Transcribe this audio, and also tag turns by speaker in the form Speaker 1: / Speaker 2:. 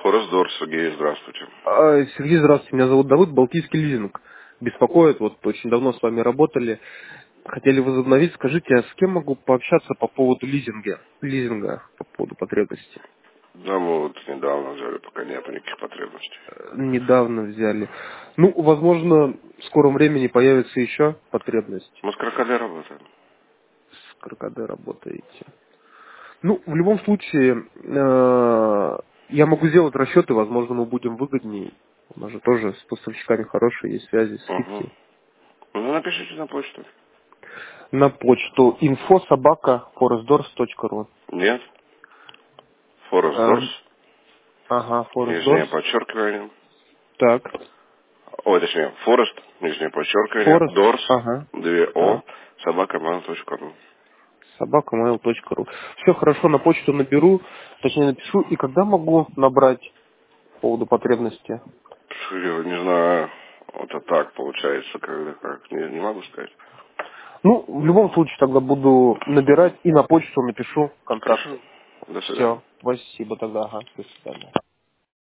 Speaker 1: Форест Сергей, здравствуйте.
Speaker 2: Сергей, здравствуйте. Меня зовут Давыд, Балтийский лизинг. Беспокоит, вот очень давно с вами работали. Хотели возобновить. Скажите, а с кем могу пообщаться по поводу лизинга, по поводу потребностей?
Speaker 1: Да, мы вот недавно взяли, пока нету никаких потребностей.
Speaker 2: Недавно взяли. Ну, возможно, в скором времени появится еще потребность.
Speaker 1: Мы с крокодилом работаем.
Speaker 2: С КРКД работаете. Ну, в любом случае, я могу сделать расчеты, возможно, мы будем выгоднее. У нас же тоже с поставщиками хорошие, есть связи,
Speaker 1: Угу.
Speaker 2: скидки.
Speaker 1: Ну, напишите на почту.
Speaker 2: На почту info@forestdoors.ru.
Speaker 1: Нет. Форест
Speaker 2: Ага,
Speaker 1: нижнее
Speaker 2: Forestdoors.
Speaker 1: подчеркивание.
Speaker 2: Так.
Speaker 1: Ой, точнее, Форест, нижнее подчеркивание,
Speaker 2: Forest.
Speaker 1: Дорс,
Speaker 2: Ага.
Speaker 1: 2 О,
Speaker 2: Так.
Speaker 1: собака.mail.ru.
Speaker 2: Собака.mail.ru. Все хорошо, на почту наберу, точнее напишу. И когда могу набрать по поводу потребности?
Speaker 1: Я не знаю, вот это так получается, когда как, не могу сказать.
Speaker 2: Ну, в любом случае тогда буду набирать и на почту напишу контакты.
Speaker 1: Хорошо, до свидания.
Speaker 2: Все. Спасибо тогда. Ага. До свидания.